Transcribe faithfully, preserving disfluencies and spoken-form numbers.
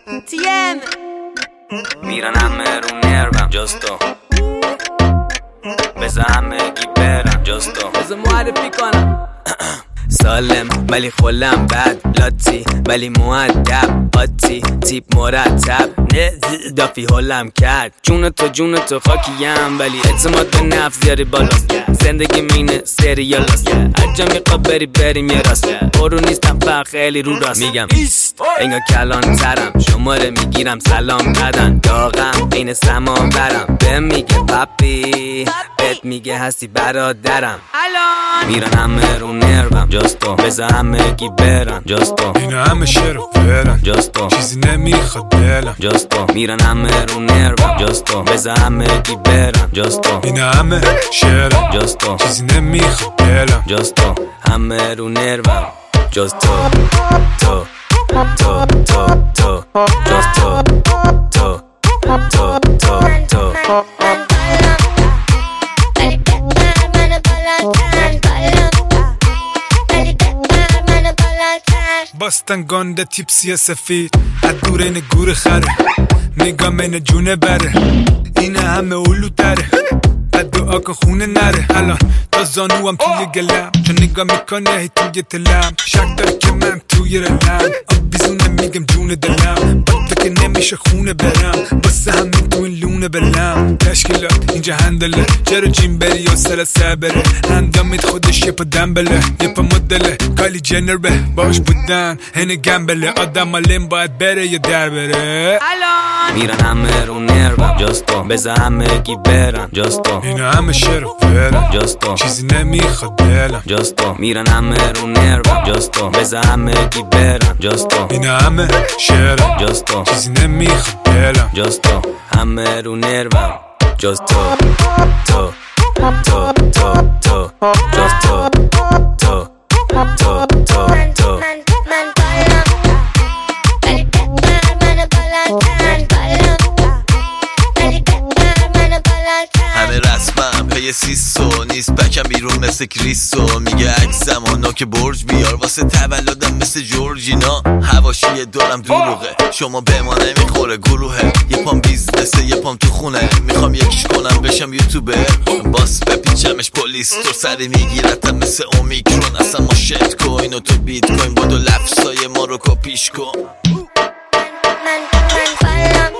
تیم میرن همه رو نروم جز تو، بذار همه گی برم جز تو، بذار معرفی کنم. سالم ولی خلم بد، لاتی ولی مؤدب، قاطی تیپ مرتب، نه دافی هلم کرد. جون تو جون تو خاکیم ولی اعتماد به نفس زیاری بالاست. زندگی مینه سریالاست، هر جا میخواد بری بریم یه راست. برو نیستم فقط خیلی رو راست میگم ایست، انگار کلان ترم، شماره میگیرم سلام بدن، داغم این سمان برم، به میگه پاپی، بهت میگه هستی برادرم. الان میرن همه رو نروم جز تو، بذار همه گی برم جز تو، اینا همه شعر و برن جز تو، چیزی نمیخواد دلم جز تو. میرن همه رو نروم جز تو، بذار همه گی برم جز تو، اینا همه شعر جز تو، چیزی نمیخواد دلم جز تو. همه رو نروم جز تو، تو تو تو تو جز تو، تو تو تو تو باستن گانده تیپسی سفید از دور این گور خره، نگاه من جونه بره، اینه همه اولو داره، بعد دعا که خونه نره. الان تا زانوام توی گلم، چون نگاه میکنه هی توی تلم، شک داره که من توی رلم، آب بیزونه میگم جون دلم، با تو که نمیشه خونه برم، باسه همین تو این لونه بلم. تشکیلات اینجا هندله، چرا جیم بری یا سر سبره، اندامید خودش یه پا دنبله، یه پا مدله کالی جنر به باش بودن هنه گمبله، آدم مالیم باید بره یا در بره. الان میرن همه رو نروم جز تو، بذار همه گی برم جز تو، اینا همه شعر و برن جز تو، چیزی نمیخواد دلم جز تو. میرن همه رو نروم جز تو، بذار همه گی برم جز تو، اینا همه شعر جز تو، چیزی نمیخواد دلم جز تو. همه رو نروم جز تو، تو تو تو تو جز تو، تو تو تو تو. همه رسمم پی سیسو نیست، بکم بیرون مثل کریسو، میگه عکسم و نوک برج بیار واسه تولدم مثل جورجینا، حواشی دارم دروغه شما به ما نمیخوره گروهه، یه پام بیزنسه یه پام تو خونه، میخوام یکیش کنم بشم یوتیوبر، باس بپیچمش پلیس تو سری میگیرتم مثل اومیکرون، اصلا ما شت کوین و تو بیت کوین، بادو لفظای ما رو کپیش کن. من من فلم